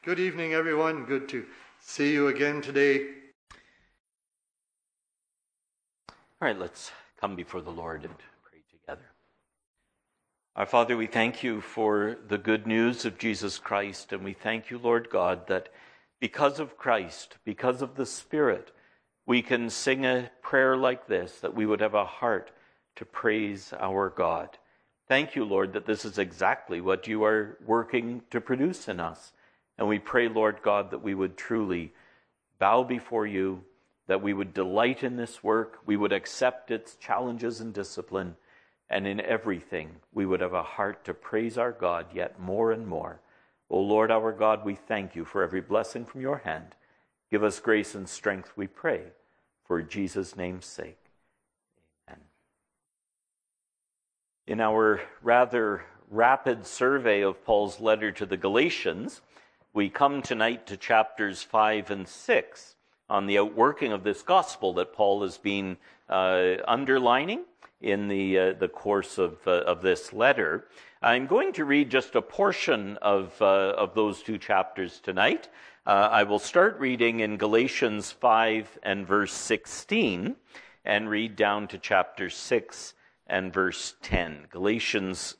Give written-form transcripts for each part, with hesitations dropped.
Good evening, everyone. Good to see you again today. All right, let's come before the Lord and pray together. Our Father, we thank you for the good news of Jesus Christ, and we thank you, Lord God, that because of Christ, because of the Spirit, we can sing a prayer like this, that we would have a heart to praise our God. Thank you, Lord, that this is exactly what you are working to produce in us. And we pray, Lord God, that we would truly bow before you, that we would delight in this work, we would accept its challenges and discipline, and in everything we would have a heart to praise our God yet more and more. O Lord our God, we thank you for every blessing from your hand. Give us grace and strength, we pray, for Jesus' name's sake. Amen. In our rather rapid survey of Paul's letter to the Galatians, we come tonight to chapters 5 and 6 on the outworking of this gospel that Paul has been underlining in the course of this letter. I'm going to read just a portion of those two chapters tonight. I will start reading in Galatians 5 and verse 16 and read down to chapter 6 and verse 10. Galatians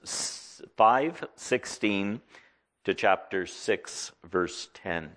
5:16 to chapter 6, verse 10.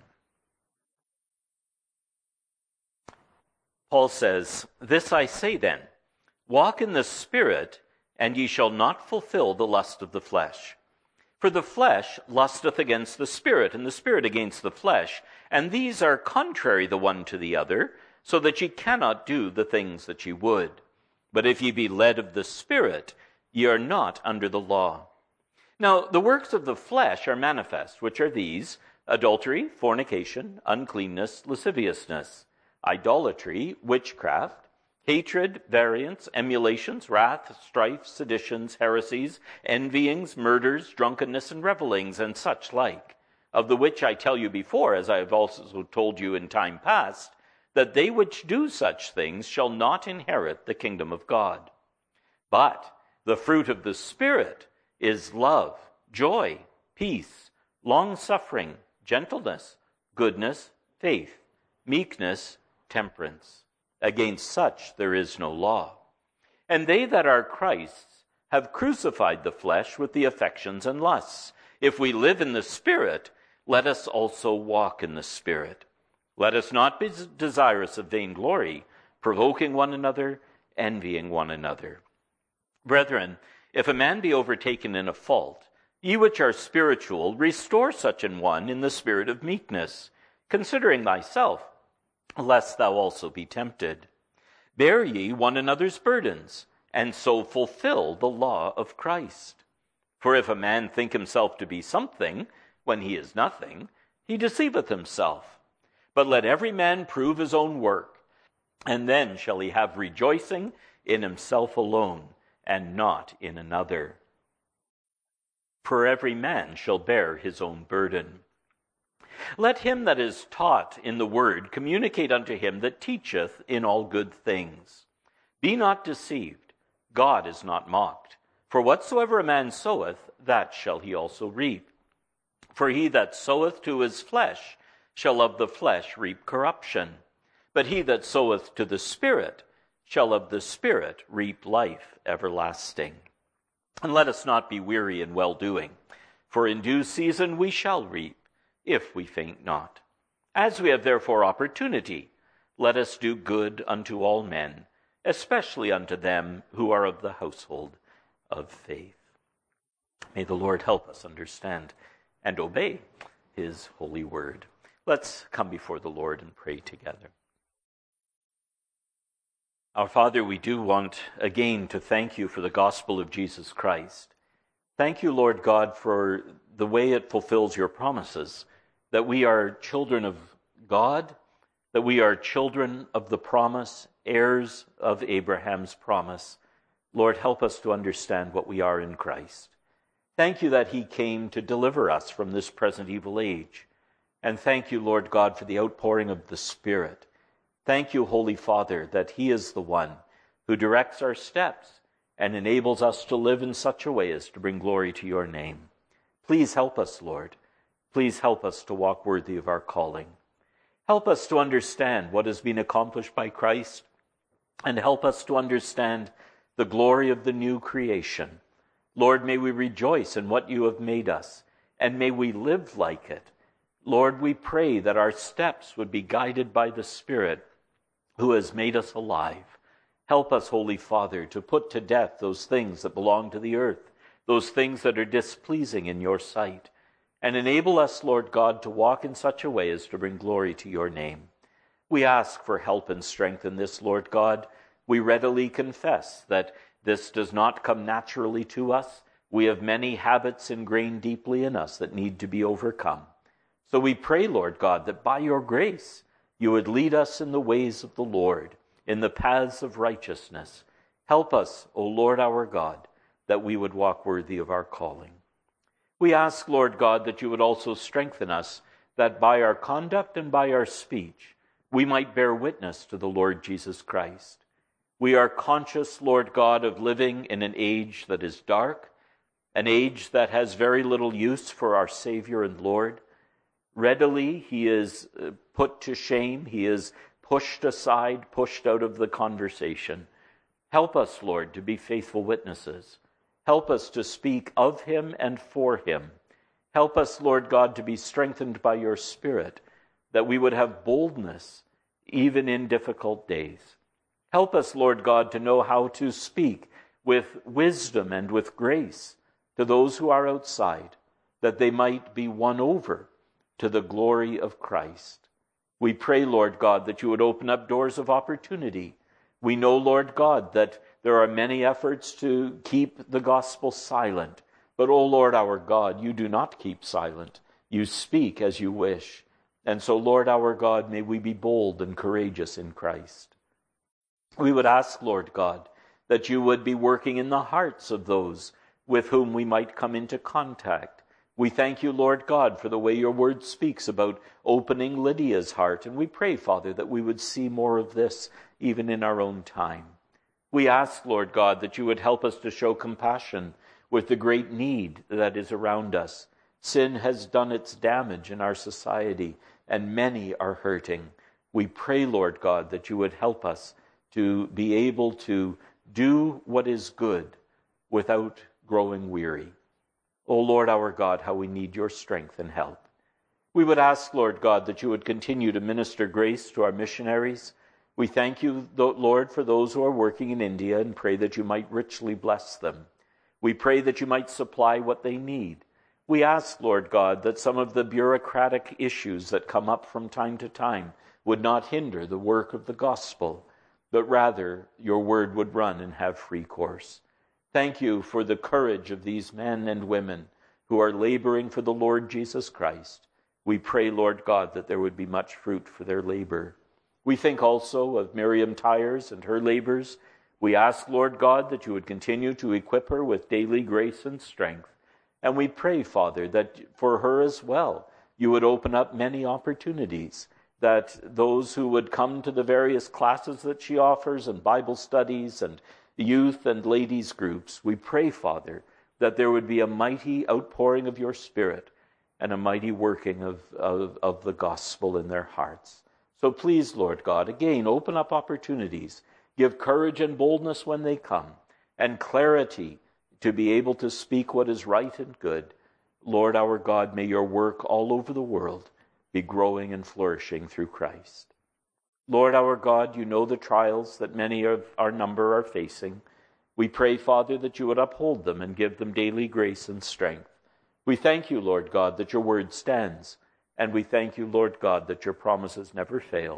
Paul says, "This I say then, walk in the Spirit, and ye shall not fulfill the lust of the flesh. For the flesh lusteth against the Spirit, and the Spirit against the flesh, and these are contrary the one to the other, so that ye cannot do the things that ye would. But if ye be led of the Spirit, ye are not under the law. Now, the works of the flesh are manifest, which are these: adultery, fornication, uncleanness, lasciviousness, idolatry, witchcraft, hatred, variance, emulations, wrath, strife, seditions, heresies, envyings, murders, drunkenness, and revellings, and such like, of the which I tell you before, as I have also told you in time past, that they which do such things shall not inherit the kingdom of God. But the fruit of the Spirit is love, joy, peace, long-suffering, gentleness, goodness, faith, meekness, temperance. Against such there is no law. And they that are Christ's have crucified the flesh with the affections and lusts. If we live in the Spirit, let us also walk in the Spirit. Let us not be desirous of vainglory, provoking one another, envying one another. Brethren, if a man be overtaken in a fault, ye which are spiritual, restore such an one in the spirit of meekness, considering thyself, lest thou also be tempted. Bear ye one another's burdens, and so fulfill the law of Christ. For if a man think himself to be something, when he is nothing, he deceiveth himself. But let every man prove his own work, and then shall he have rejoicing in himself alone, and not in another. For every man shall bear his own burden. Let him that is taught in the word communicate unto him that teacheth in all good things. Be not deceived, God is not mocked. For whatsoever a man soweth, that shall he also reap. For he that soweth to his flesh shall of the flesh reap corruption. But he that soweth to the Spirit shall of the Spirit reap life everlasting. And let us not be weary in well-doing, for in due season we shall reap, if we faint not. As we have therefore opportunity, let us do good unto all men, especially unto them who are of the household of faith." May the Lord help us understand and obey his holy word. Let's come before the Lord and pray together. Our Father, we do want again to thank you for the gospel of Jesus Christ. Thank you, Lord God, for the way it fulfills your promises, that we are children of God, that we are children of the promise, heirs of Abraham's promise. Lord, help us to understand what we are in Christ. Thank you that he came to deliver us from this present evil age. And thank you, Lord God, for the outpouring of the Spirit. Thank you, Holy Father, that he is the one who directs our steps and enables us to live in such a way as to bring glory to your name. Please help us, Lord. Please help us to walk worthy of our calling. Help us to understand what has been accomplished by Christ, and help us to understand the glory of the new creation. Lord, may we rejoice in what you have made us, and may we live like it. Lord, we pray that our steps would be guided by the Spirit who has made us alive. Help us, Holy Father, to put to death those things that belong to the earth, those things that are displeasing in your sight, and enable us, Lord God, to walk in such a way as to bring glory to your name. We ask for help and strength in this, Lord God. We readily confess that this does not come naturally to us. We have many habits ingrained deeply in us that need to be overcome. So we pray, Lord God, that by your grace you would lead us in the ways of the Lord, in the paths of righteousness. Help us, O Lord our God, that we would walk worthy of our calling. We ask, Lord God, that you would also strengthen us, that by our conduct and by our speech we might bear witness to the Lord Jesus Christ. We are conscious, Lord God, of living in an age that is dark, an age that has very little use for our Savior and Lord. Readily he is put to shame. He is pushed aside, pushed out of the conversation. Help us, Lord, to be faithful witnesses. Help us to speak of him and for him. Help us, Lord God, to be strengthened by your Spirit, that we would have boldness even in difficult days. Help us, Lord God, to know how to speak with wisdom and with grace to those who are outside, that they might be won over to the glory of Christ. We pray, Lord God, that you would open up doors of opportunity. We know, Lord God, that there are many efforts to keep the gospel silent. But, O Lord our God, you do not keep silent. You speak as you wish. And so, Lord our God, may we be bold and courageous in Christ. We would ask, Lord God, that you would be working in the hearts of those with whom we might come into contact. We thank you, Lord God, for the way your word speaks about opening Lydia's heart. And we pray, Father, that we would see more of this even in our own time. We ask, Lord God, that you would help us to show compassion with the great need that is around us. Sin has done its damage in our society, and many are hurting. We pray, Lord God, that you would help us to be able to do what is good without growing weary. O Lord our God, how we need your strength and help. We would ask, Lord God, that you would continue to minister grace to our missionaries. We thank you, Lord, for those who are working in India, and pray that you might richly bless them. We pray that you might supply what they need. We ask, Lord God, that some of the bureaucratic issues that come up from time to time would not hinder the work of the gospel, but rather your word would run and have free course. Thank you for the courage of these men and women who are laboring for the Lord Jesus Christ. We pray, Lord God, that there would be much fruit for their labor. We think also of Miriam Tyers and her labors. We ask, Lord God, that you would continue to equip her with daily grace and strength. And we pray, Father, that for her as well, you would open up many opportunities, that those who would come to the various classes that she offers and Bible studies and youth and ladies groups, we pray, Father, that there would be a mighty outpouring of your Spirit and a mighty working of the gospel in their hearts. So please, Lord God, again, open up opportunities. Give courage and boldness when they come, and clarity to be able to speak what is right and good. Lord our God, may your work all over the world be growing and flourishing through Christ. Lord our God, you know the trials that many of our number are facing. We pray, Father, that you would uphold them and give them daily grace and strength. We thank you, Lord God, that your word stands. And we thank you, Lord God, that your promises never fail.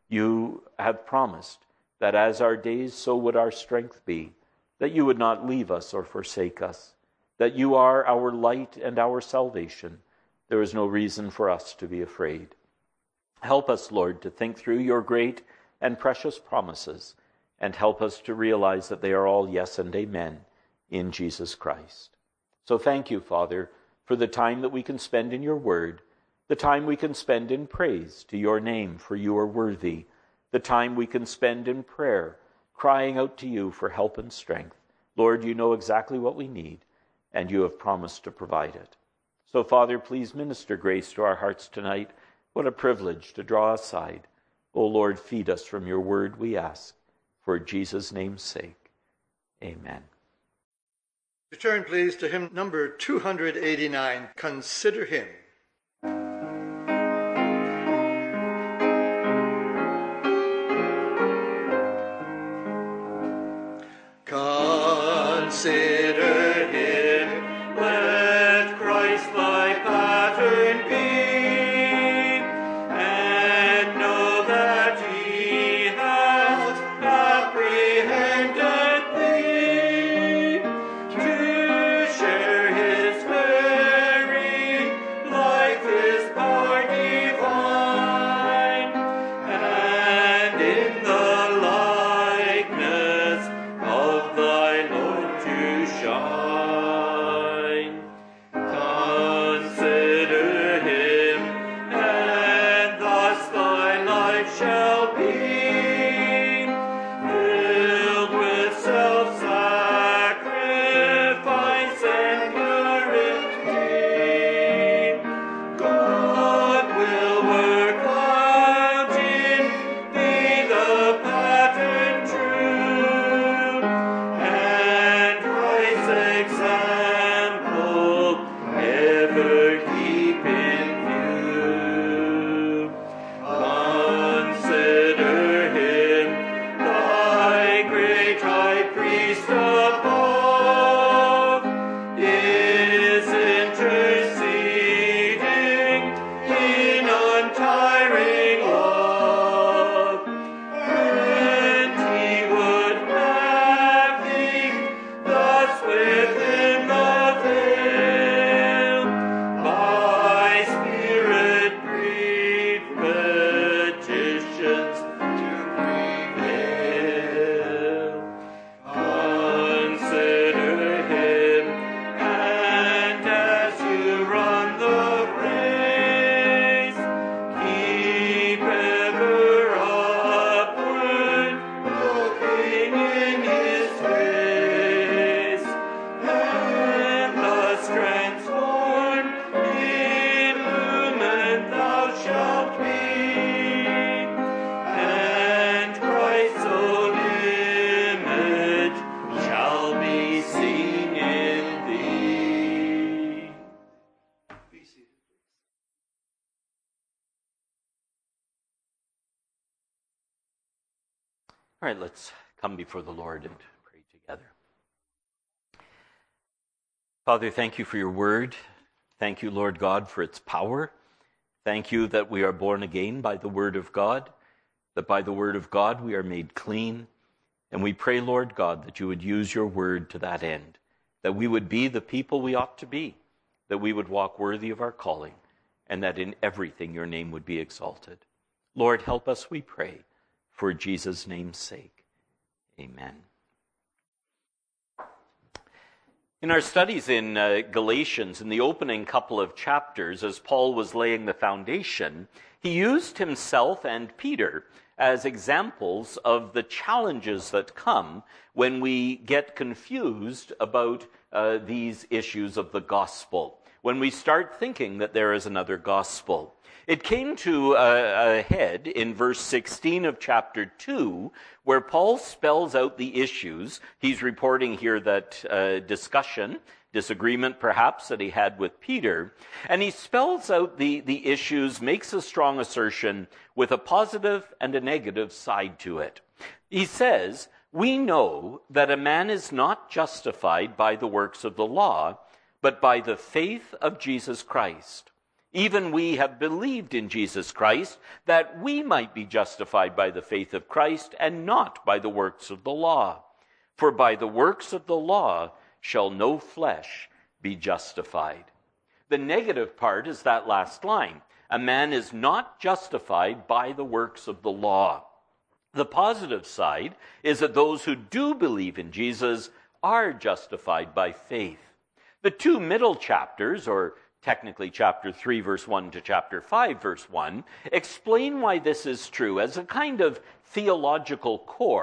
You have promised that as our days, so would our strength be, that you would not leave us or forsake us, that you are our light and our salvation. There is no reason for us to be afraid. Help us, Lord, to think through your great and precious promises, and help us to realize that they are all yes and amen in Jesus Christ. So thank you, Father, for the time that we can spend in your word, the time we can spend in praise to your name, for you are worthy, the time we can spend in prayer, crying out to you for help and strength. Lord, you know exactly what we need, and you have promised to provide it. So, Father, please minister grace to our hearts tonight. What a privilege to draw aside. O Lord, feed us from your word, we ask, for Jesus' name's sake. Amen. Return, please, to hymn number 289, Consider Him. Consider him, let Christ thy pattern be, and know that he has apprehended thee, to share his very life, his power divine, and in the likeness of thy Lord to shine. Consider him, and thus thy life shall be filled with self-sacrifice and purity. God will work out in thee the pattern true, and Christ's example ever keep in view. Consider him, thy great high priest above, is interceding in untiring love, and he would have thee thus within the veil, by Spirit breathe petitions to prevail. Consider him, and as you run the race, keep ever upward, looking in his face, and thus transformed, illumined thou shalt be, and Christ's own image shall be seen in thee. Be seated, please. All right, let's come before the Lord and pray together. Father, thank you for your word. Thank you, Lord God, for its power. Thank you that we are born again by the word of God, that by the word of God we are made clean. And we pray, Lord God, that you would use your word to that end, that we would be the people we ought to be, that we would walk worthy of our calling, and that in everything your name would be exalted. Lord, help us, we pray, for Jesus' name's sake. Amen. In our studies in Galatians, in the opening couple of chapters, as Paul was laying the foundation, he used himself and Peter as examples of the challenges that come when we get confused about these issues of the gospel, when we start thinking that there is another gospel. It came to a head in verse 16 of chapter 2, where Paul spells out the issues. He's reporting here that disagreement perhaps, that he had with Peter. And he spells out the issues, makes a strong assertion with a positive and a negative side to it. He says, "We know that a man is not justified by the works of the law, but by the faith of Jesus Christ. Even we have believed in Jesus Christ, that we might be justified by the faith of Christ, and not by the works of the law. For by the works of the law shall no flesh be justified." The negative part is that last line. A man is not justified by the works of the law. The positive side is that those who do believe in Jesus are justified by faith. The two middle chapters, or technically chapter 3, verse 1 to chapter 5, verse 1, explain why this is true as a kind of theological core.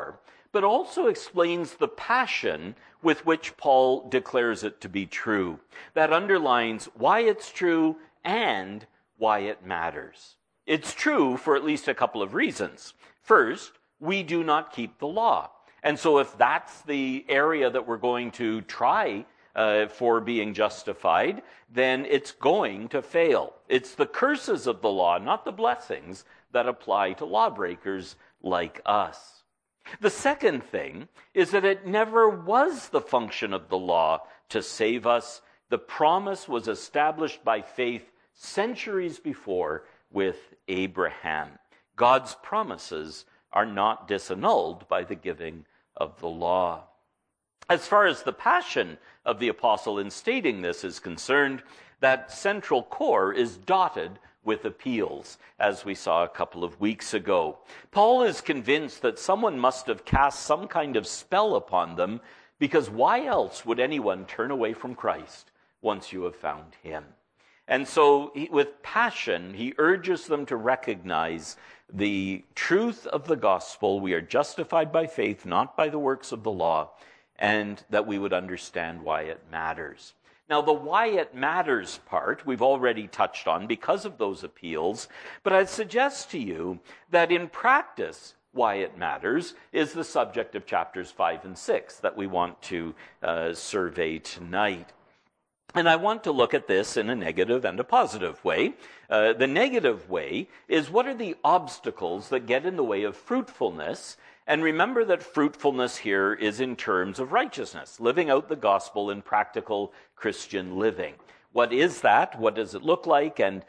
but also explains the passion with which Paul declares it to be true. That underlines why it's true and why it matters. It's true for at least a couple of reasons. First, we do not keep the law. And so if that's the area that we're going to try for being justified, then it's going to fail. It's the curses of the law, not the blessings, that apply to lawbreakers like us. The second thing is that it never was the function of the law to save us. The promise was established by faith centuries before with Abraham. God's promises are not disannulled by the giving of the law. As far as the passion of the apostle in stating this is concerned, that central core is dotted with appeals, as we saw a couple of weeks ago. Paul is convinced that someone must have cast some kind of spell upon them, because why else would anyone turn away from Christ once you have found him? And so, with passion, he urges them to recognize the truth of the gospel. We are justified by faith, not by the works of the law, and that we would understand why it matters. Now, the why it matters part we've already touched on because of those appeals, but I'd suggest to you that in practice, why it matters is the subject of chapters 5 and 6 that we want to survey tonight. And I want to look at this in a negative and a positive way. The negative way is, what are the obstacles that get in the way of fruitfulness? And remember that fruitfulness here is in terms of righteousness, living out the gospel in practical Christian living. What is that? What does it look like? And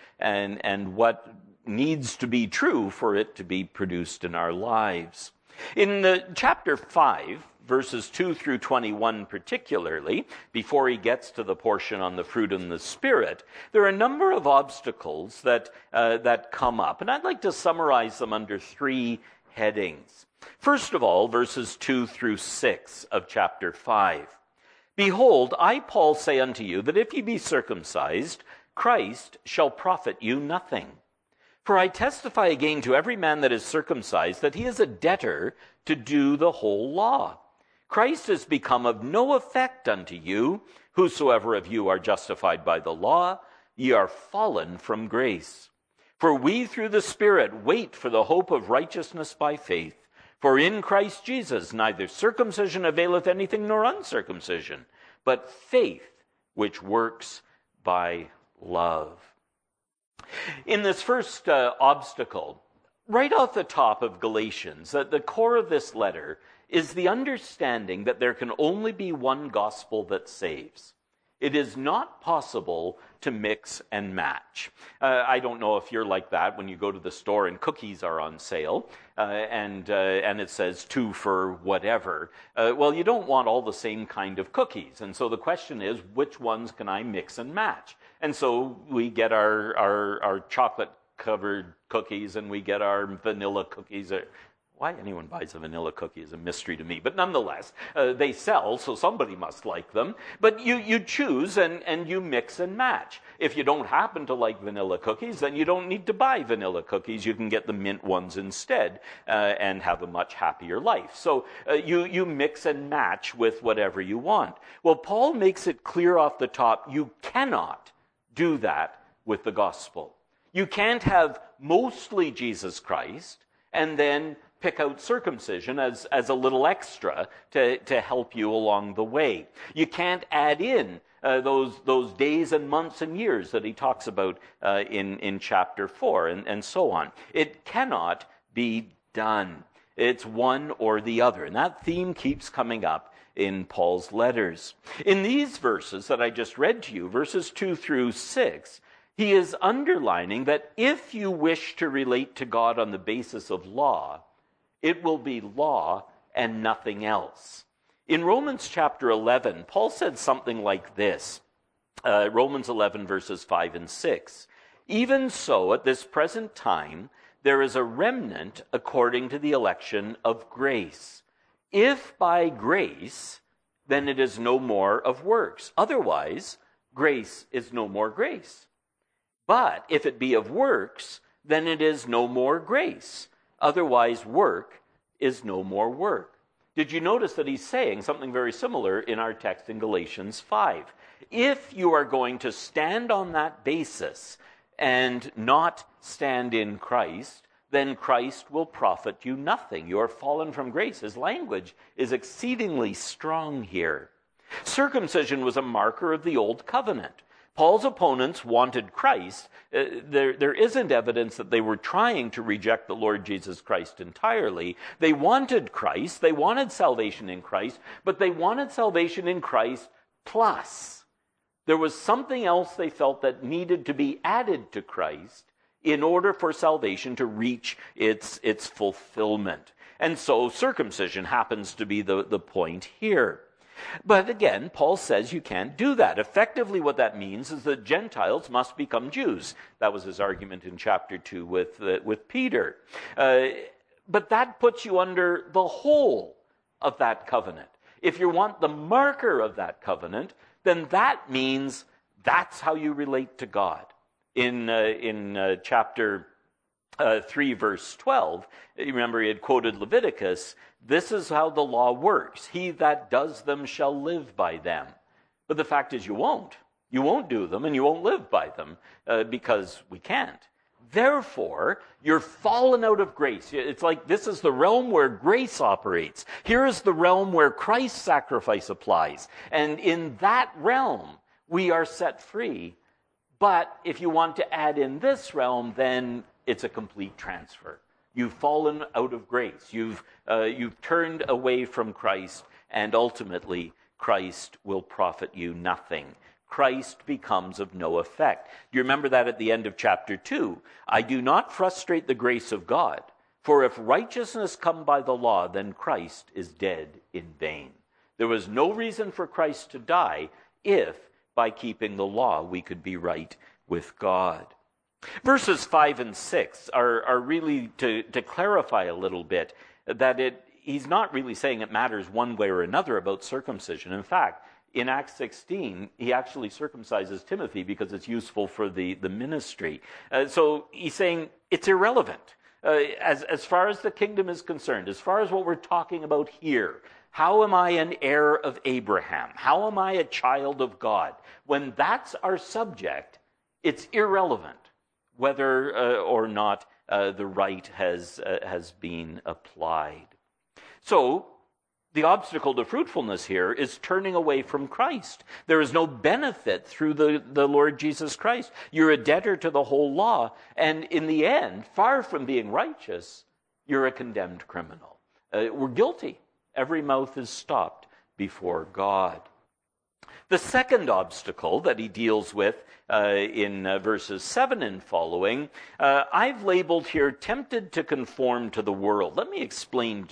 what needs to be true for it to be produced in our lives? In chapter 5, verses 2 through 21 particularly, before he gets to the portion on the fruit in the Spirit, there are a number of obstacles that come up. And I'd like to summarize them under 3 headings. First of all, verses 2 through 6 of chapter 5. Behold, I, Paul, say unto you, that if ye be circumcised, Christ shall profit you nothing. For I testify again to every man that is circumcised, that he is a debtor to do the whole law. Christ is become of no effect unto you. Whosoever of you are justified by the law, ye are fallen from grace. For we through the Spirit wait for the hope of righteousness by faith. For in Christ Jesus neither circumcision availeth anything nor uncircumcision, but faith which works by love. In this first obstacle, right off the top of Galatians, at the core of this letter is the understanding that there can only be one gospel that saves. It is not possible to mix and match. I don't know if you're like that when you go to the store and cookies are on sale and it says 2 for whatever. Well, you don't want all the same kind of cookies. And so the question is, which ones can I mix and match? And so we get our chocolate-covered cookies and we get our vanilla cookies. Why anyone buys a vanilla cookie is a mystery to me. But nonetheless, they sell, so somebody must like them. But you choose and you mix and match. If you don't happen to like vanilla cookies, then you don't need to buy vanilla cookies. You can get the mint ones instead and have a much happier life. So you mix and match with whatever you want. Well, Paul makes it clear off the top, you cannot do that with the gospel. You can't have mostly Jesus Christ and then pick out circumcision as a little extra to help you along the way. You can't add in those days and months and years that he talks about in chapter 4 and so on. It cannot be done. It's one or the other. And that theme keeps coming up in Paul's letters. In these verses that I just read to you, verses 2 through 6, he is underlining that if you wish to relate to God on the basis of law, it will be law and nothing else. In Romans chapter 11, Paul said something like this. Romans 11 verses 5 and 6. Even so, at this present time, there is a remnant according to the election of grace. If by grace, then it is no more of works. Otherwise, grace is no more grace. But if it be of works, then it is no more grace. Otherwise, work is no more work. Did you notice that he's saying something very similar in our text in Galatians 5? If you are going to stand on that basis and not stand in Christ, then Christ will profit you nothing. You are fallen from grace. His language is exceedingly strong here. Circumcision was a marker of the old covenant. Paul's opponents wanted Christ. There isn't evidence that they were trying to reject the Lord Jesus Christ entirely. They wanted Christ. They wanted salvation in Christ, but they wanted salvation in Christ plus. There was something else they felt that needed to be added to Christ in order for salvation to reach its fulfillment. And so circumcision happens to be the point here. But again, Paul says you can't do that. Effectively, what that means is that Gentiles must become Jews. That was his argument in chapter 2 with Peter. But that puts you under the whole of that covenant. If you want the marker of that covenant, then that means that's how you relate to God. In chapter 3, verse 12, you remember he had quoted Leviticus, this is how the law works. He that does them shall live by them. But the fact is you won't. You won't do them and you won't live by them because we can't. Therefore, you're fallen out of grace. It's like this is the realm where grace operates. Here is the realm where Christ's sacrifice applies. And in that realm, we are set free. But if you want to add in this realm, then it's a complete transfer. You've fallen out of grace. You've turned away from Christ, and ultimately, Christ will profit you nothing. Christ becomes of no effect. Do you remember that at the end of chapter 2? I do not frustrate the grace of God, for if righteousness come by the law, then Christ is dead in vain. There was no reason for Christ to die if, by keeping the law, we could be right with God. Verses 5 and 6 are really to clarify a little bit that he's not really saying it matters one way or another about circumcision. In fact, in Acts 16, he actually circumcises Timothy because it's useful for the ministry. So he's saying it's irrelevant. As far as the kingdom is concerned, as far as what we're talking about here, how am I an heir of Abraham? How am I a child of God? When that's our subject, it's irrelevant whether or not the rite has been applied. So, the obstacle to fruitfulness here is turning away from Christ. There is no benefit through the Lord Jesus Christ. You're a debtor to the whole law, and in the end, far from being righteous, you're a condemned criminal. We're guilty. Every mouth is stopped before God. The second obstacle that he deals with in verses 7 and following, I've labeled here, tempted to conform to the world. Let me explain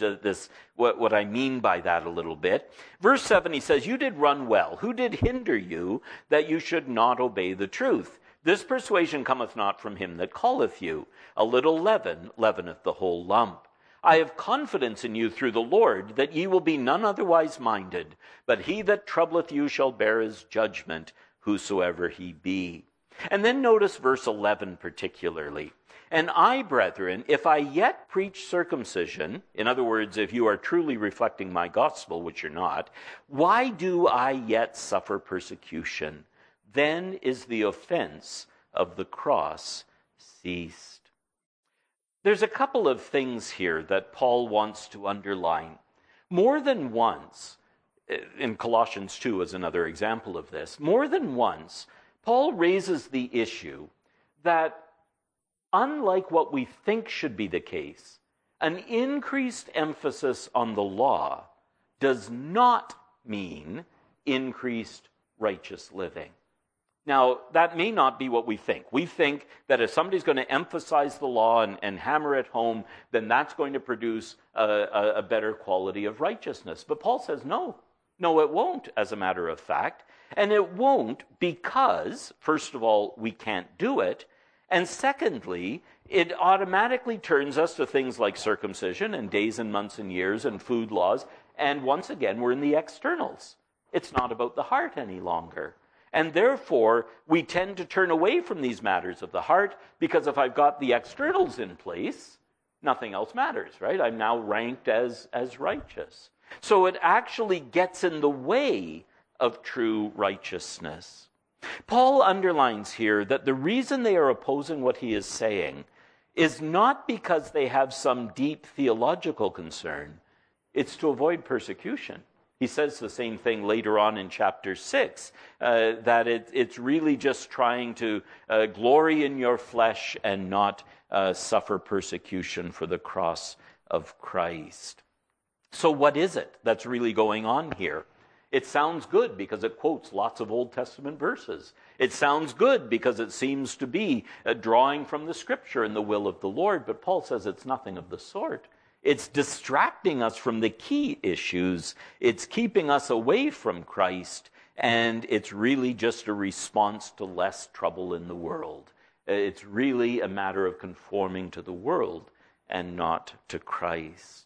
what I mean by that a little bit. Verse 7, he says, you did run well. Who did hinder you that you should not obey the truth? This persuasion cometh not from him that calleth you. A little leaven leaveneth the whole lump. I have confidence in you through the Lord, that ye will be none otherwise minded, but he that troubleth you shall bear his judgment, whosoever he be. And then notice verse 11 particularly. And I, brethren, if I yet preach circumcision, in other words, if you are truly reflecting my gospel, which you're not, why do I yet suffer persecution? Then is the offense of the cross ceased. There's a couple of things here that Paul wants to underline. More than once, in Colossians 2 is another example of this, more than once, Paul raises the issue that, unlike what we think should be the case, an increased emphasis on the law does not mean increased righteous living. Now, that may not be what we think. We think that if somebody's going to emphasize the law and hammer it home, then that's going to produce a better quality of righteousness. But Paul says, no, it won't, as a matter of fact. And it won't because, first of all, we can't do it. And secondly, it automatically turns us to things like circumcision and days and months and years and food laws. And once again, we're in the externals. It's not about the heart any longer. And therefore, we tend to turn away from these matters of the heart, because if I've got the externals in place, nothing else matters, right? I'm now ranked as righteous. So it actually gets in the way of true righteousness. Paul underlines here that the reason they are opposing what he is saying is not because they have some deep theological concern. It's to avoid persecution. He says the same thing later on in chapter 6, that it's really just trying to glory in your flesh and not suffer persecution for the cross of Christ. So what is it that's really going on here? It sounds good because it quotes lots of Old Testament verses. It sounds good because it seems to be drawing from the Scripture and the will of the Lord, but Paul says it's nothing of the sort. It's distracting us from the key issues. It's keeping us away from Christ, and it's really just a response to less trouble in the world. It's really a matter of conforming to the world and not to Christ.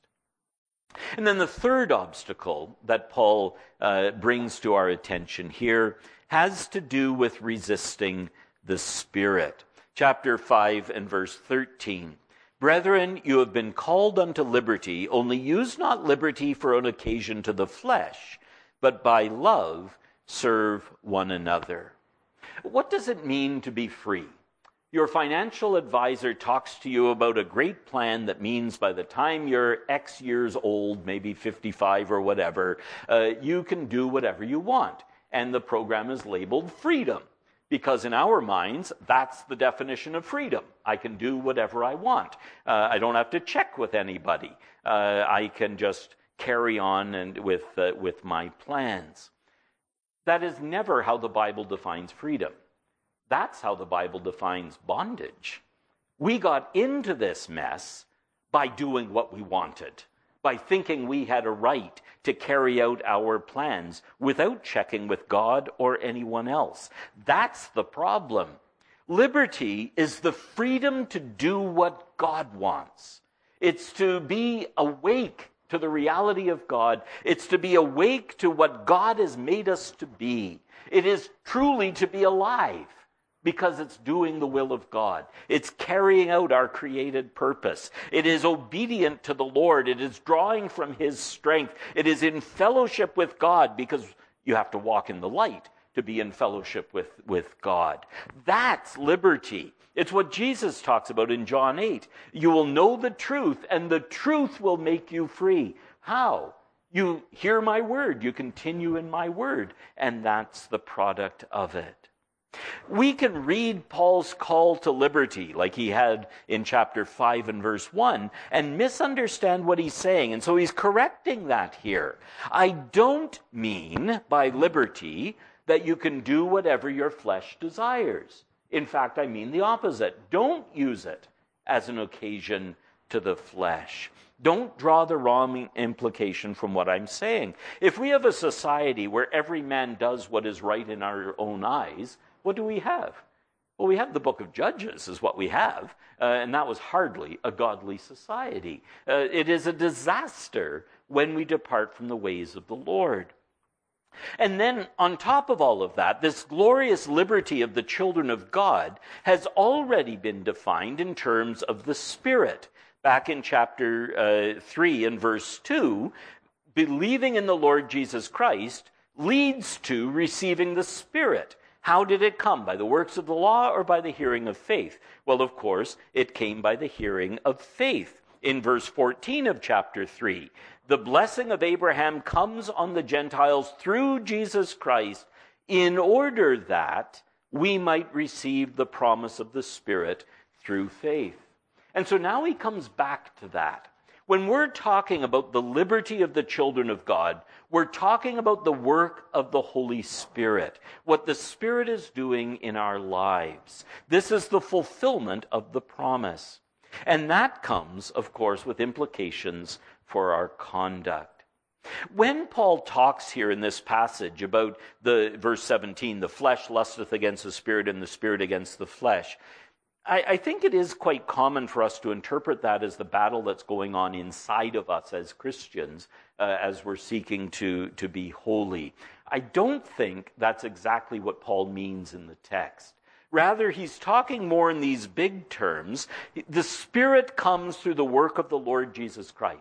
And then the third obstacle that Paul brings to our attention here has to do with resisting the Spirit. Chapter 5 and verse 13. Brethren, you have been called unto liberty, only use not liberty for an occasion to the flesh, but by love serve one another. What does it mean to be free? Your financial advisor talks to you about a great plan that means by the time you're X years old, maybe 55 or whatever, you can do whatever you want. And the program is labeled freedom. Because in our minds, that's the definition of freedom. I can do whatever I want. I don't have to check with anybody. I can just carry on with my plans. That is never how the Bible defines freedom. That's how the Bible defines bondage. We got into this mess by doing what we wanted, by thinking we had a right to carry out our plans without checking with God or anyone else. That's the problem. Liberty is the freedom to do what God wants. It's to be awake to the reality of God. It's to be awake to what God has made us to be. It is truly to be alive, because it's doing the will of God. It's carrying out our created purpose. It is obedient to the Lord. It is drawing from His strength. It is in fellowship with God, because you have to walk in the light to be in fellowship with God. That's liberty. It's what Jesus talks about in John 8. You will know the truth, and the truth will make you free. How? You hear my word. You continue in my word. And that's the product of it. We can read Paul's call to liberty, like he had in chapter 5 and verse 1, and misunderstand what he's saying. And so he's correcting that here. I don't mean by liberty that you can do whatever your flesh desires. In fact, I mean the opposite. Don't use it as an occasion to the flesh. Don't draw the wrong implication from what I'm saying. If we have a society where every man does what is right in our own eyes, what do we have? Well, we have the book of Judges is what we have, and that was hardly a godly society. It is a disaster when we depart from the ways of the Lord. And then on top of all of that, this glorious liberty of the children of God has already been defined in terms of the Spirit. Back in chapter 3 and verse 2, believing in the Lord Jesus Christ leads to receiving the Spirit. How did it come? By the works of the law or by the hearing of faith? Well, of course, it came by the hearing of faith. In verse 14 of chapter 3, the blessing of Abraham comes on the Gentiles through Jesus Christ in order that we might receive the promise of the Spirit through faith. And so now he comes back to that. When we're talking about the liberty of the children of God, we're talking about the work of the Holy Spirit, what the Spirit is doing in our lives. This is the fulfillment of the promise. And that comes, of course, with implications for our conduct. When Paul talks here in this passage about the verse 17, the flesh lusteth against the Spirit and the Spirit against the flesh, I think it is quite common for us to interpret that as the battle that's going on inside of us as Christians, as we're seeking to be holy. I don't think that's exactly what Paul means in the text. Rather, he's talking more in these big terms. The Spirit comes through the work of the Lord Jesus Christ.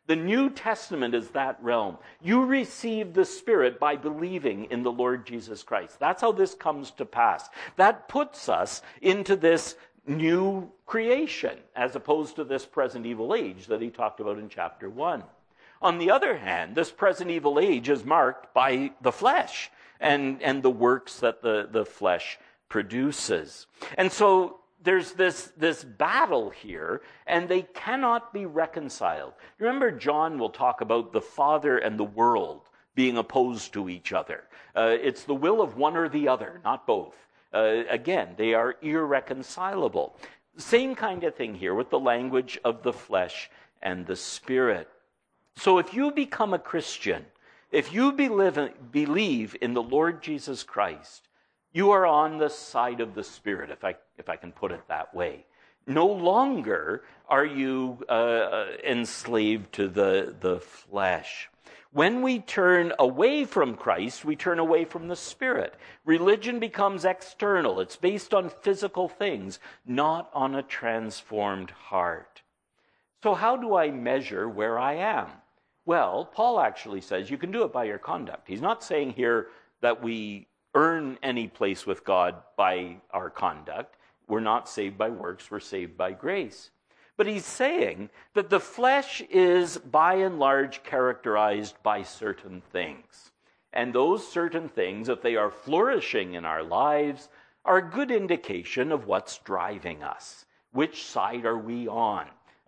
The New Testament is that realm. You receive the Spirit by believing in the Lord Jesus Christ. That's how this comes to pass. That puts us into this new creation, as opposed to this present evil age that he talked about in chapter 1. On the other hand, this present evil age is marked by the flesh and the works that the flesh produces. And so there's this battle here, and they cannot be reconciled. Remember, John will talk about the Father and the world being opposed to each other. It's the will of one or the other, not both. Again, they are irreconcilable. Same kind of thing here with the language of the flesh and the Spirit. So if you become a Christian, if you believe in the Lord Jesus Christ, you are on the side of the Spirit, if I can put it that way. No longer are you enslaved to the flesh. When we turn away from Christ, we turn away from the Spirit. Religion becomes external. It's based on physical things, not on a transformed heart. So how do I measure where I am? Well, Paul actually says you can do it by your conduct. He's not saying here that we earn any place with God by our conduct. We're not saved by works, we're saved by grace. But he's saying that the flesh is by and large characterized by certain things. And those certain things, if they are flourishing in our lives, are a good indication of what's driving us. Which side are we on?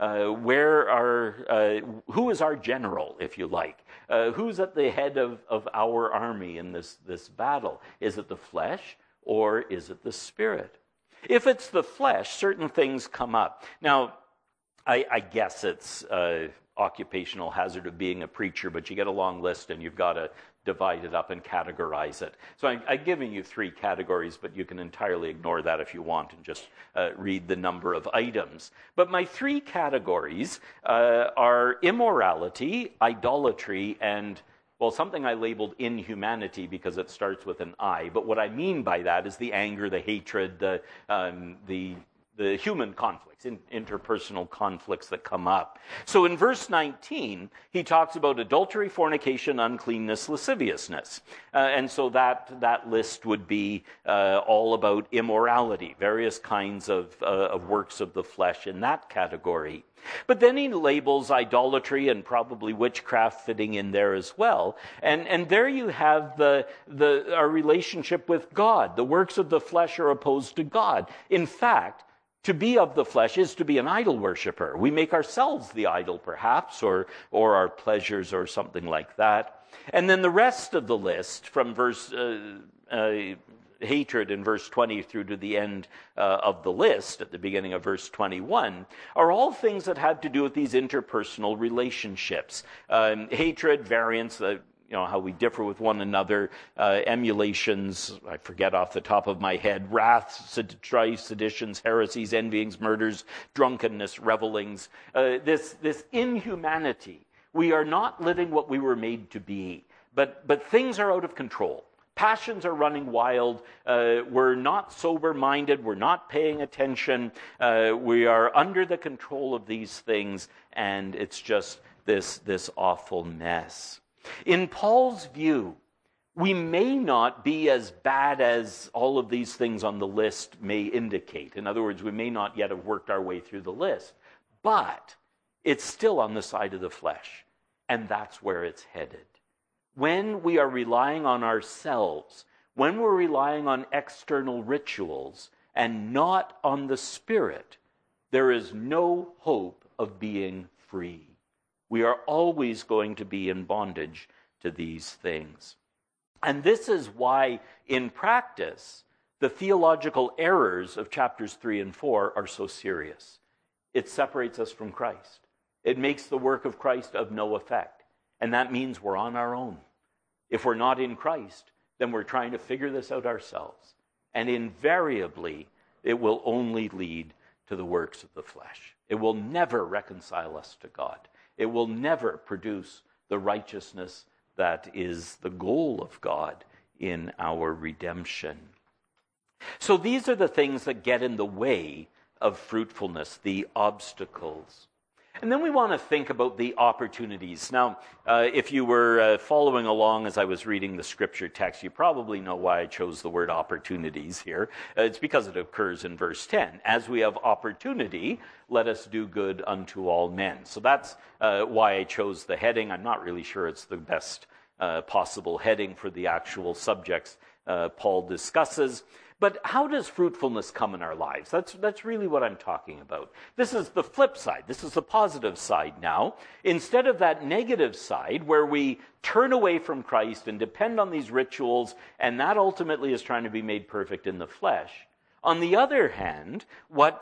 Who is our general, if you like? Who's at the head of our army in this battle? Is it the flesh or is it the Spirit? If it's the flesh, certain things come up. Now, I guess it's occupational hazard of being a preacher, but you get a long list and you've got to divide it up and categorize it. So I'm giving you 3 categories, but you can entirely ignore that if you want and just read the number of items. But my 3 categories are immorality, idolatry, and, well, something I labeled inhumanity because it starts with an I. But what I mean by that is the anger, the hatred, the human conflicts, interpersonal conflicts that come up. So in verse 19, he talks about adultery, fornication, uncleanness, lasciviousness. And so that list would be all about immorality, various kinds of works of the flesh in that category. But then he labels idolatry and probably witchcraft fitting in there as well. And there you have our relationship with God. The works of the flesh are opposed to God. In fact, to be of the flesh is to be an idol worshiper. We make ourselves the idol, perhaps, or our pleasures or something like that. And then the rest of the list, from verse hatred in verse 20 through to the end of the list, at the beginning of verse 21, are all things that had to do with these interpersonal relationships. Hatred, variance, how we differ with one another, emulations, I forget off the top of my head, wrath, strife, seditions, heresies, envyings, murders, drunkenness, revelings, this inhumanity. We are not living what we were made to be, but things are out of control. Passions are running wild. We're not sober-minded. We're not paying attention. We are under the control of these things, and it's just this awful mess. In Paul's view, we may not be as bad as all of these things on the list may indicate. In other words, we may not yet have worked our way through the list, but it's still on the side of the flesh, and that's where it's headed. When we are relying on ourselves, when we're relying on external rituals and not on the Spirit, there is no hope of being free. We are always going to be in bondage to these things. And this is why, in practice, the theological errors of chapters 3 and 4 are so serious. It separates us from Christ. It makes the work of Christ of no effect. And that means we're on our own. If we're not in Christ, then we're trying to figure this out ourselves. And invariably, it will only lead to the works of the flesh. It will never reconcile us to God. It will never produce the righteousness that is the goal of God in our redemption. So these are the things that get in the way of fruitfulness, the obstacles. And then we want to think about the opportunities. Now, if you were following along as I was reading the scripture text, you probably know why I chose the word opportunities here. It's because it occurs in verse 10. As we have opportunity, let us do good unto all men. So that's why I chose the heading. I'm not really sure it's the best possible heading for the actual subjects Paul discusses. But how does fruitfulness come in our lives? That's really what I'm talking about. This is the flip side. This is the positive side now. Instead of that negative side where we turn away from Christ and depend on these rituals, and that ultimately is trying to be made perfect in the flesh. On the other hand, what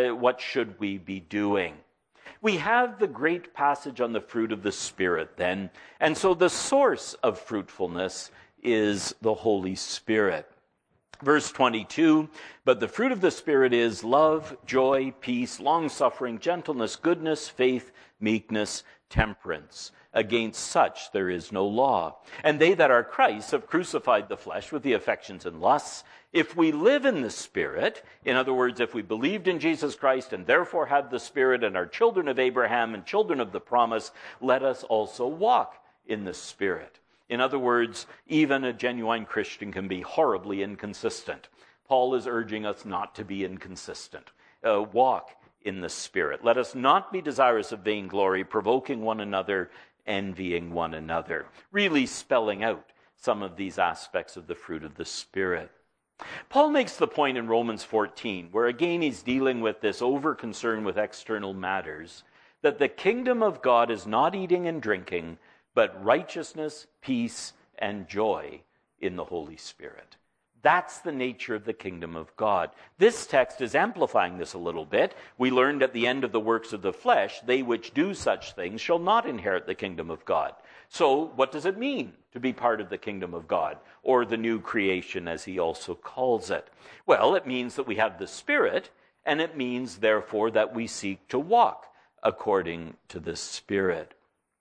should we be doing? We have the great passage on the fruit of the Spirit then, and so the source of fruitfulness is the Holy Spirit. Verse 22, but the fruit of the Spirit is love, joy, peace, long-suffering, gentleness, goodness, faith, meekness, temperance. Against such there is no law. And they that are Christ have crucified the flesh with the affections and lusts. If we live in the Spirit, in other words, if we believed in Jesus Christ and therefore have the Spirit and are children of Abraham and children of the promise, let us also walk in the Spirit. In other words, even a genuine Christian can be horribly inconsistent. Paul is urging us not to be inconsistent. Walk in the Spirit. Let us not be desirous of vainglory, provoking one another, envying one another. Really spelling out some of these aspects of the fruit of the Spirit. Paul makes the point in Romans 14, where again he's dealing with this over-concern with external matters, that the kingdom of God is not eating and drinking, but righteousness, peace, and joy in the Holy Spirit. That's the nature of the kingdom of God. This text is amplifying this a little bit. We learned at the end of the works of the flesh, they which do such things shall not inherit the kingdom of God. So what does it mean to be part of the kingdom of God, or the new creation as he also calls it? Well, it means that we have the Spirit, and it means therefore that we seek to walk according to the Spirit.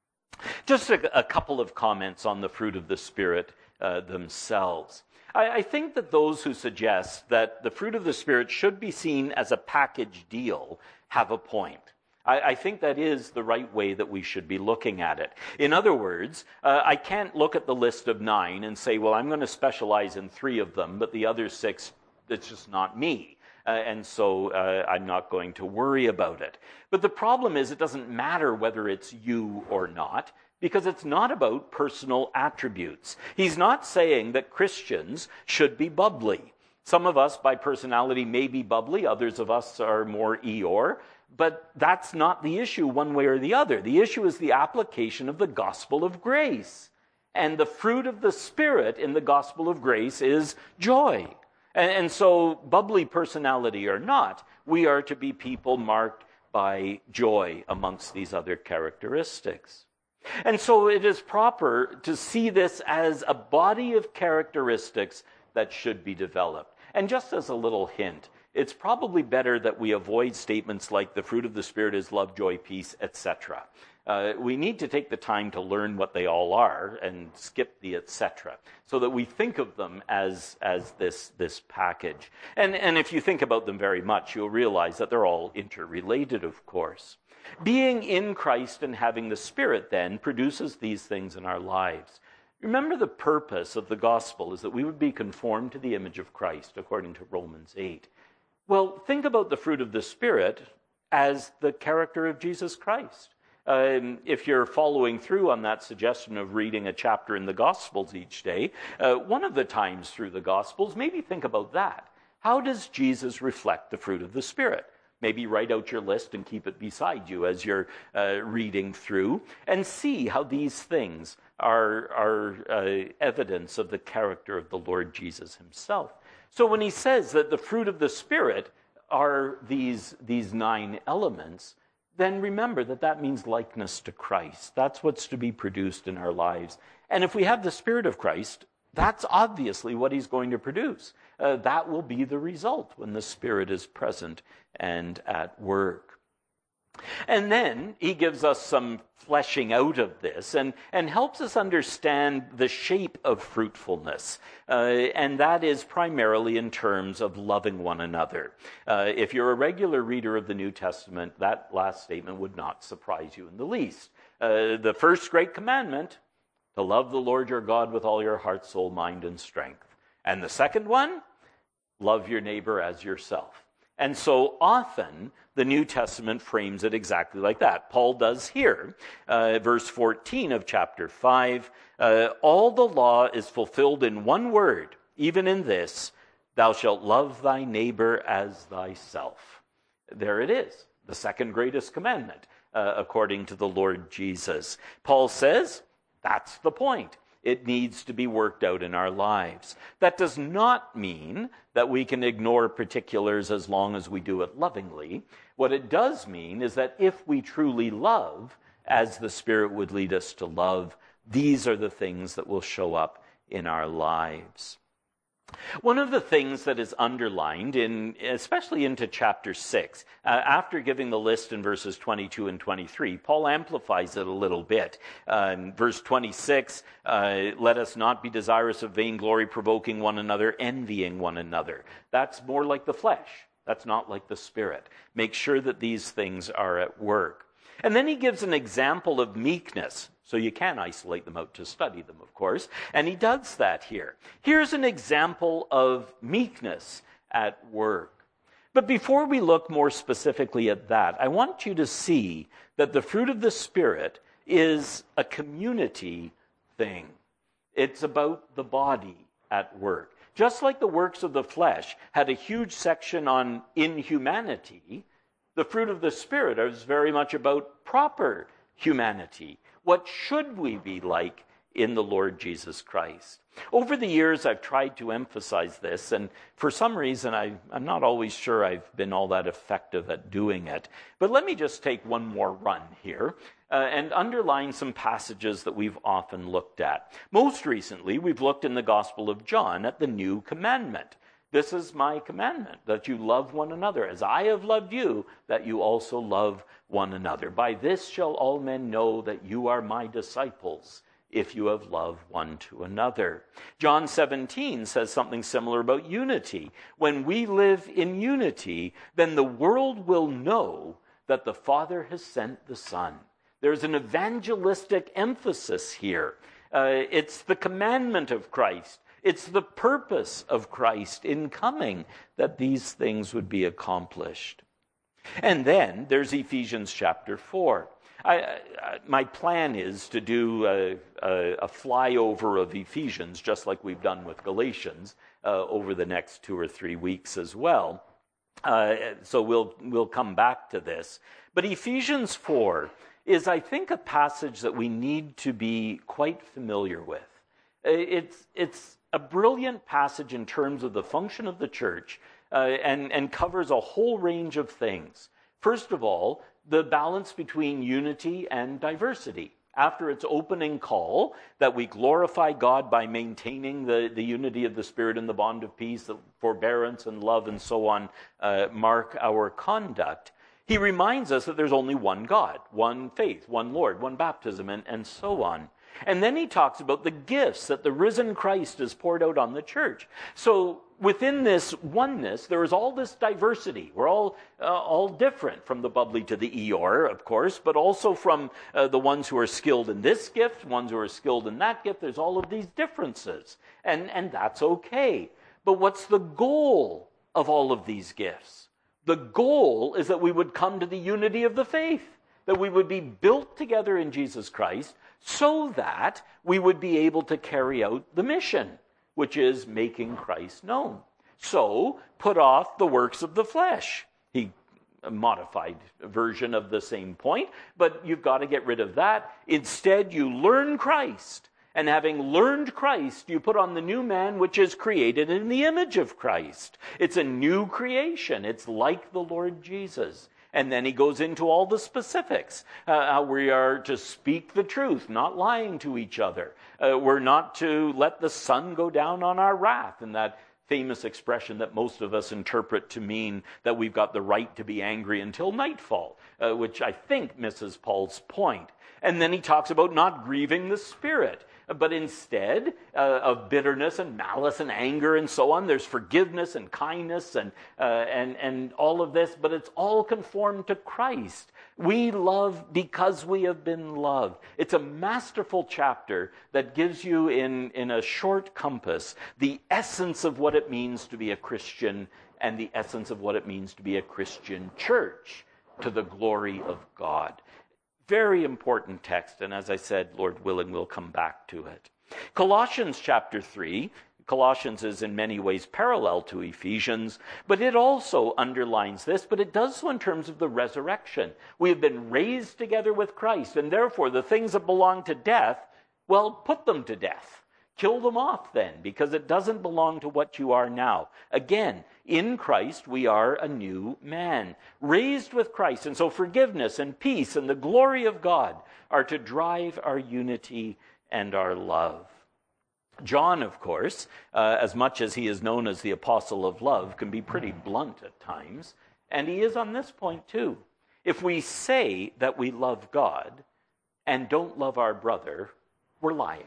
Just a couple of comments on the fruit of the Spirit themselves. I think that those who suggest that the fruit of the Spirit should be seen as a package deal have a point. I think that is the right way that we should be looking at it. In other words, I can't look at the list of 9 and say, well, I'm going to specialize in 3 of them, but the other 6, it's just not me. And so I'm not going to worry about it. But the problem is it doesn't matter whether it's you or not, because it's not about personal attributes. He's not saying that Christians should be bubbly. Some of us by personality may be bubbly, others of us are more Eeyore, but that's not the issue one way or the other. The issue is the application of the gospel of grace. And the fruit of the Spirit in the gospel of grace is joy. And so, bubbly personality or not, we are to be people marked by joy amongst these other characteristics. And so it is proper to see this as a body of characteristics that should be developed. And just as a little hint, it's probably better that we avoid statements like the fruit of the Spirit is love, joy, peace, etc. We need to take the time to learn what they all are and skip the etc. so that we think of them as this package. And if you think about them very much, you'll realize that they're all interrelated, of course. Being in Christ and having the Spirit then produces these things in our lives. Remember, the purpose of the gospel is that we would be conformed to the image of Christ, according to Romans 8. Well, think about the fruit of the Spirit as the character of Jesus Christ. If you're following through on that suggestion of reading a chapter in the Gospels each day, one of the times through the Gospels, maybe think about that. How does Jesus reflect the fruit of the Spirit? Maybe write out your list and keep it beside you as you're reading through, and see how these things are evidence of the character of the Lord Jesus himself. So when he says that the fruit of the Spirit are these 9 elements, then remember that means likeness to Christ. That's what's to be produced in our lives. And if we have the Spirit of Christ, that's obviously what he's going to produce. That will be the result when the Spirit is present and at work. And then he gives us some fleshing out of this and helps us understand the shape of fruitfulness. And that is primarily in terms of loving one another. If you're a regular reader of the New Testament, that last statement would not surprise you in the least. The first great commandment, to love the Lord your God with all your heart, soul, mind, and strength. And the second one, love your neighbor as yourself. And so often, the New Testament frames it exactly like that. Paul does here, verse 14 of chapter 5, all the law is fulfilled in one word, even in this, thou shalt love thy neighbor as thyself. There it is, the second greatest commandment, according to the Lord Jesus. Paul says, that's the point. It needs to be worked out in our lives. That does not mean that we can ignore particulars as long as we do it lovingly. What it does mean is that if we truly love, as the Spirit would lead us to love, these are the things that will show up in our lives. One of the things that is underlined, especially into chapter 6, after giving the list in verses 22 and 23, Paul amplifies it a little bit. In verse 26, let us not be desirous of vainglory, provoking one another, envying one another. That's more like the flesh. That's not like the Spirit. Make sure that these things are at work. And then he gives an example of meekness. So you can isolate them out to study them, of course. And he does that here. Here's an example of meekness at work. But before we look more specifically at that, I want you to see that the fruit of the Spirit is a community thing. It's about the body at work. Just like the works of the flesh had a huge section on inhumanity, the fruit of the Spirit is very much about proper humanity. What should we be like in the Lord Jesus Christ? Over the years, I've tried to emphasize this, and for some reason, I'm not always sure I've been all that effective at doing it. But let me just take one more run here and underline some passages that we've often looked at. Most recently, we've looked in the Gospel of John at the new commandment. This is my commandment, that you love one another. As I have loved you, that you also love one another. By this shall all men know that you are my disciples, if you have love one to another. John 17 says something similar about unity. When we live in unity, then the world will know that the Father has sent the Son. There's an evangelistic emphasis here. It's the commandment of Christ. It's the purpose of Christ in coming that these things would be accomplished. And then there's Ephesians chapter 4. My plan is to do a flyover of Ephesians, just like we've done with Galatians, over the next 2 or 3 weeks as well. So we'll come back to this. But Ephesians 4 is, I think, a passage that we need to be quite familiar with. It's a brilliant passage in terms of the function of the church and covers a whole range of things. First of all, the balance between unity and diversity. After its opening call that we glorify God by maintaining the unity of the Spirit and the bond of peace, the forbearance and love and so on mark our conduct, he reminds us that there's only one God, one faith, one Lord, one baptism, and so on. And then he talks about the gifts that the risen Christ has poured out on the church. So within this oneness, there is all this diversity. We're all different, from the bubbly to the Eeyore, of course, but also from the ones who are skilled in this gift, ones who are skilled in that gift. There's all of these differences, and that's okay. But what's the goal of all of these gifts? The goal is that we would come to the unity of the faith, that we would be built together in Jesus Christ, so that we would be able to carry out the mission, which is making Christ known. So, put off the works of the flesh. A modified version of the same point, but you've got to get rid of that. Instead, you learn Christ. And having learned Christ, you put on the new man, which is created in the image of Christ. It's a new creation. It's like the Lord Jesus. And then he goes into all the specifics. How we are to speak the truth, not lying to each other. We're not to let the sun go down on our wrath, and that famous expression that most of us interpret to mean that we've got the right to be angry until nightfall, which I think misses Paul's point. And then he talks about not grieving the Spirit, but instead of bitterness and malice and anger and so on, there's forgiveness and kindness and all of this, but it's all conformed to Christ. We love because we have been loved. It's a masterful chapter that gives you in a short compass the essence of what it means to be a Christian and the essence of what it means to be a Christian church to the glory of God. Very important text, and as I said, Lord willing, we'll come back to it. Colossians chapter 3. Colossians is in many ways parallel to Ephesians, but it also underlines this, but it does so in terms of the resurrection. We have been raised together with Christ, and therefore the things that belong to death, well, put them to death. Kill them off then, because it doesn't belong to what you are now. Again, in Christ we are a new man, raised with Christ, and so forgiveness and peace and the glory of God are to drive our unity and our love. John, of course, as much as he is known as the apostle of love, can be pretty blunt at times, and he is on this point too. If we say that we love God and don't love our brother, we're lying.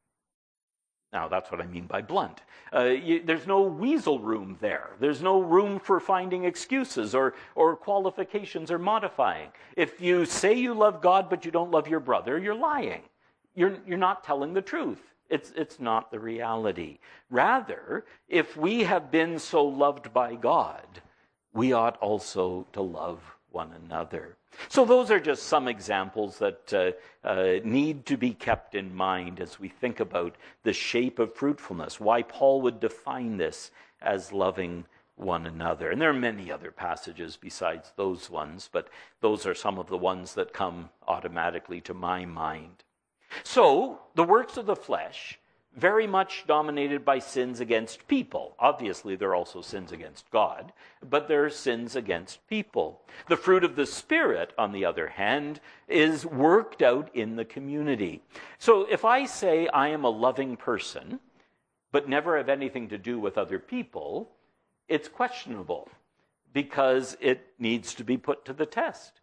Now, that's what I mean by blunt. There's no weasel room there. There's no room for finding excuses or qualifications or modifying. If you say you love God but you don't love your brother, you're lying. You're not telling the truth. It's not the reality. Rather, if we have been so loved by God, we ought also to love one another. So those are just some examples that need to be kept in mind as we think about the shape of fruitfulness, why Paul would define this as loving one another. And there are many other passages besides those ones, but those are some of the ones that come automatically to my mind. So, the works of the flesh, very much dominated by sins against people. Obviously, there are also sins against God, but there are sins against people. The fruit of the Spirit, on the other hand, is worked out in the community. So, if I say I am a loving person, but never have anything to do with other people, it's questionable because it needs to be put to the test.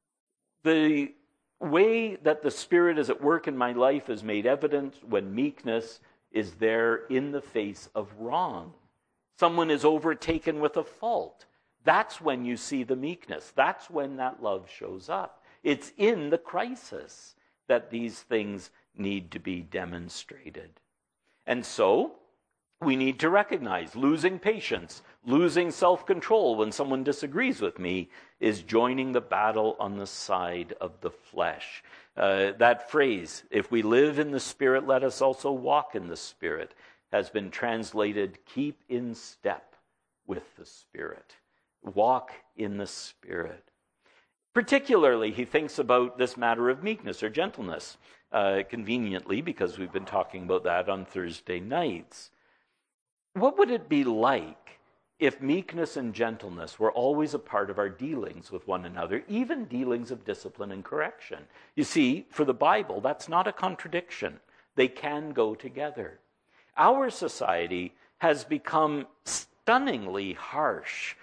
The way that the Spirit is at work in my life is made evident when meekness is there in the face of wrong. Someone is overtaken with a fault. That's when you see the meekness. That's when that love shows up. It's in the crisis that these things need to be demonstrated. And so, we need to recognize losing patience, losing self-control when someone disagrees with me is joining the battle on the side of the flesh. That phrase, if we live in the Spirit, let us also walk in the Spirit, has been translated, keep in step with the Spirit. Walk in the Spirit. Particularly, he thinks about this matter of meekness or gentleness, conveniently, because we've been talking about that on Thursday nights. What would it be like if meekness and gentleness were always a part of our dealings with one another, even dealings of discipline and correction? You see, for the Bible, that's not a contradiction. They can go together. Our society has become stunningly harsh.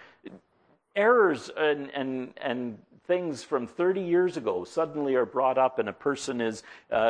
Errors and things from 30 years ago suddenly are brought up, and a person is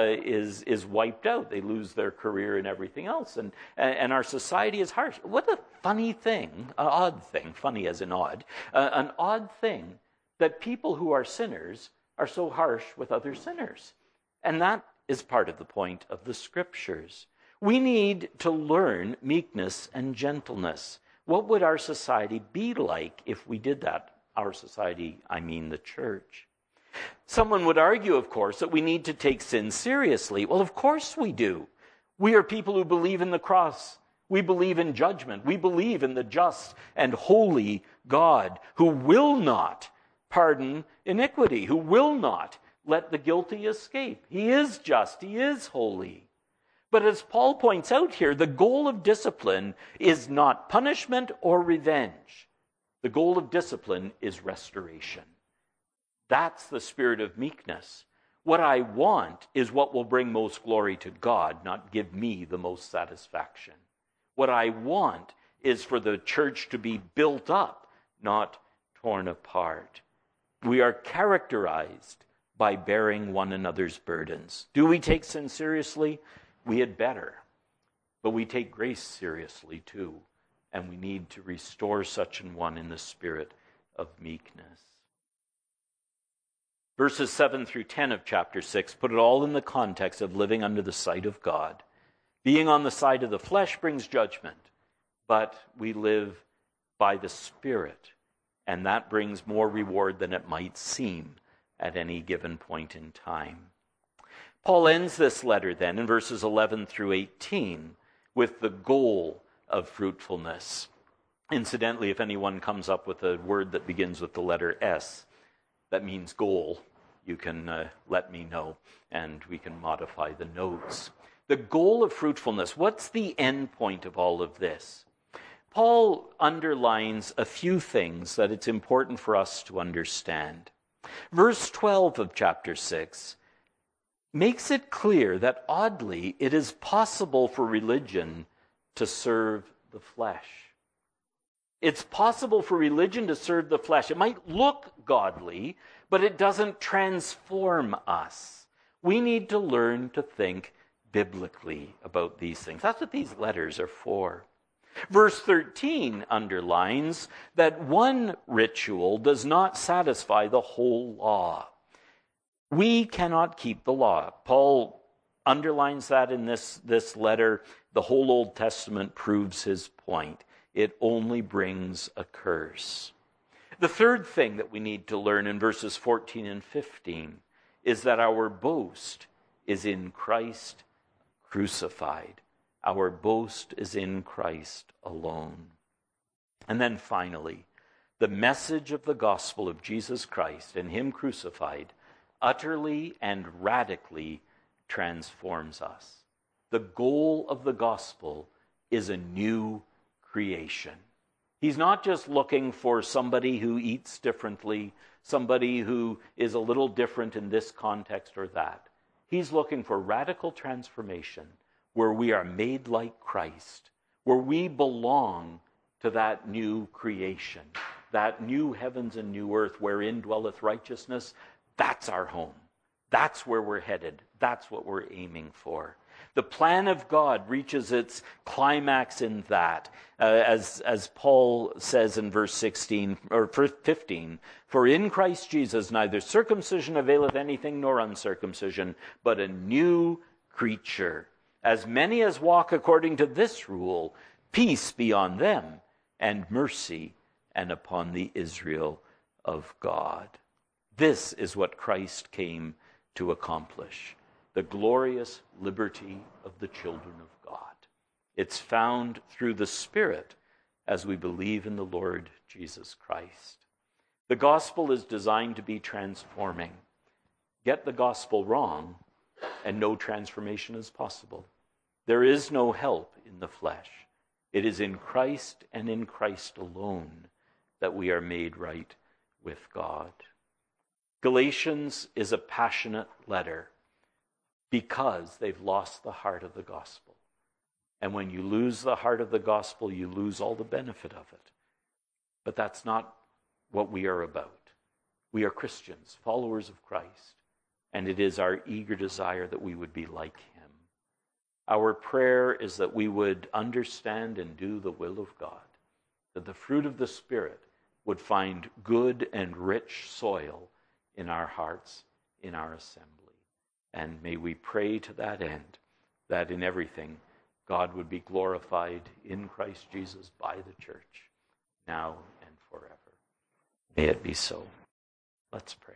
wiped out. They lose their career and everything else, and our society is harsh. What a funny thing, an odd thing, funny as in odd, an odd thing that people who are sinners are so harsh with other sinners, and that is part of the point of the Scriptures. We need to learn meekness and gentleness. What would our society be like if we did that? Our society, I mean the church. Someone would argue, of course, that we need to take sin seriously. Well, of course we do. We are people who believe in the cross. We believe in judgment. We believe in the just and holy God who will not pardon iniquity, who will not let the guilty escape. He is just. He is holy. But as Paul points out here, the goal of discipline is not punishment or revenge. The goal of discipline is restoration. That's the spirit of meekness. What I want is what will bring most glory to God, not give me the most satisfaction. What I want is for the church to be built up, not torn apart. We are characterized by bearing one another's burdens. Do we take sin seriously? We had better. But we take grace seriously too, and we need to restore such an one in the spirit of meekness. Verses 7 through 10 of chapter 6 put it all in the context of living under the sight of God. Being on the side of the flesh brings judgment, but we live by the Spirit, and that brings more reward than it might seem at any given point in time. Paul ends this letter then in verses 11 through 18 with the goal of fruitfulness. Incidentally, if anyone comes up with a word that begins with the letter S, that means goal, you can let me know, and we can modify the notes. The goal of fruitfulness, what's the end point of all of this? Paul underlines a few things that it's important for us to understand. Verse 12 of chapter 6 makes it clear that, oddly, it is possible for religion to serve the flesh. It's possible for religion to serve the flesh. It might look godly, but it doesn't transform us. We need to learn to think biblically about these things. That's what these letters are for. Verse 13 underlines that one ritual does not satisfy the whole law. We cannot keep the law. Paul underlines that in this letter. The whole Old Testament proves his point. It only brings a curse. The third thing that we need to learn in verses 14 and 15 is that our boast is in Christ crucified. Our boast is in Christ alone. And then finally, the message of the gospel of Jesus Christ and him crucified utterly and radically transforms us. The goal of the gospel is a new creation. He's not just looking for somebody who eats differently, somebody who is a little different in this context or that. He's looking for radical transformation where we are made like Christ, where we belong to that new creation, that new heavens and new earth wherein dwelleth righteousness. That's our home. That's where we're headed. That's what we're aiming for. The plan of God reaches its climax in that, as Paul says in verse 16 or 15, for in Christ Jesus neither circumcision availeth anything nor uncircumcision, but a new creature. As many as walk according to this rule, peace be on them, and mercy, and upon the Israel of God. This is what Christ came to accomplish. The glorious liberty of the children of God. It's found through the Spirit as we believe in the Lord Jesus Christ. The gospel is designed to be transforming. Get the gospel wrong, and no transformation is possible. There is no help in the flesh. It is in Christ and in Christ alone that we are made right with God. Galatians is a passionate letter because they've lost the heart of the gospel. And when you lose the heart of the gospel, you lose all the benefit of it. But that's not what we are about. We are Christians, followers of Christ, and it is our eager desire that we would be like him. Our prayer is that we would understand and do the will of God, that the fruit of the Spirit would find good and rich soil in our hearts, in our assembly. And may we pray to that end, that in everything God would be glorified in Christ Jesus by the church, now and forever. May it be so. Let's pray.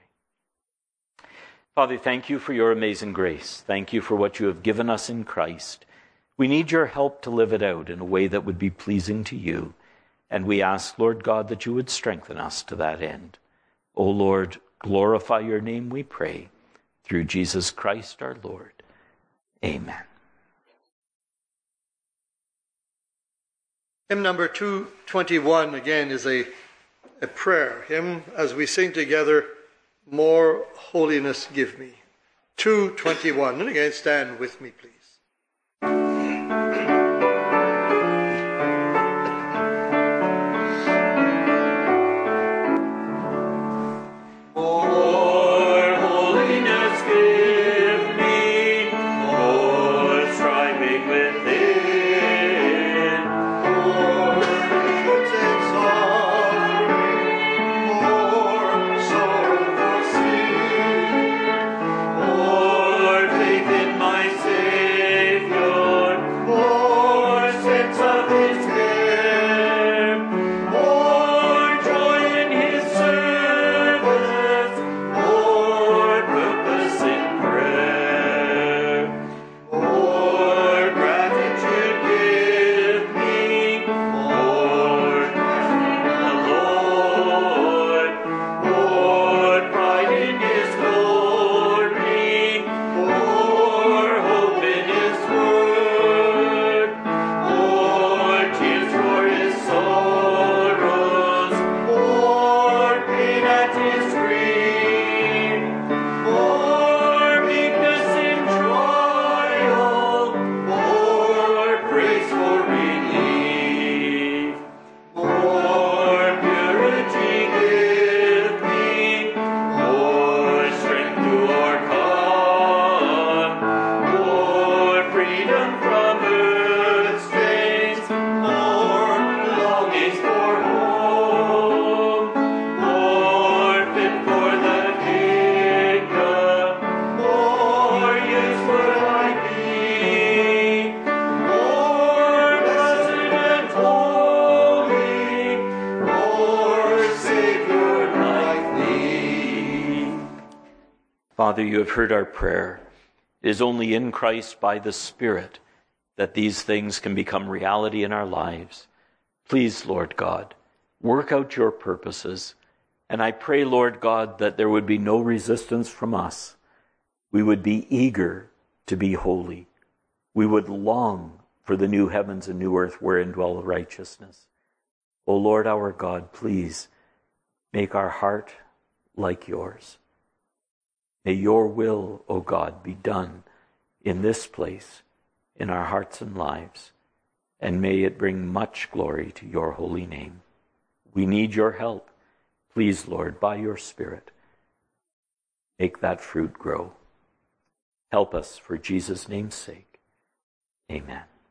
Father, thank you for your amazing grace. Thank you for what you have given us in Christ. We need your help to live it out in a way that would be pleasing to you. And we ask, Lord God, that you would strengthen us to that end. O Lord, glorify your name, we pray, through Jesus Christ our Lord. Amen. Hymn number 221, again, is a prayer. Hymn, as we sing together, More Holiness Give Me. 221. And again, stand with me, please. Father, you have heard our prayer. It is only in Christ by the Spirit that these things can become reality in our lives. Please, Lord God, work out your purposes. And I pray, Lord God, that there would be no resistance from us. We would be eager to be holy. We would long for the new heavens and new earth wherein dwell righteousness. O Lord our God, please make our heart like yours. May your will, O God, be done in this place, in our hearts and lives, and may it bring much glory to your holy name. We need your help. Please, Lord, by your Spirit, make that fruit grow. Help us for Jesus' name's sake. Amen.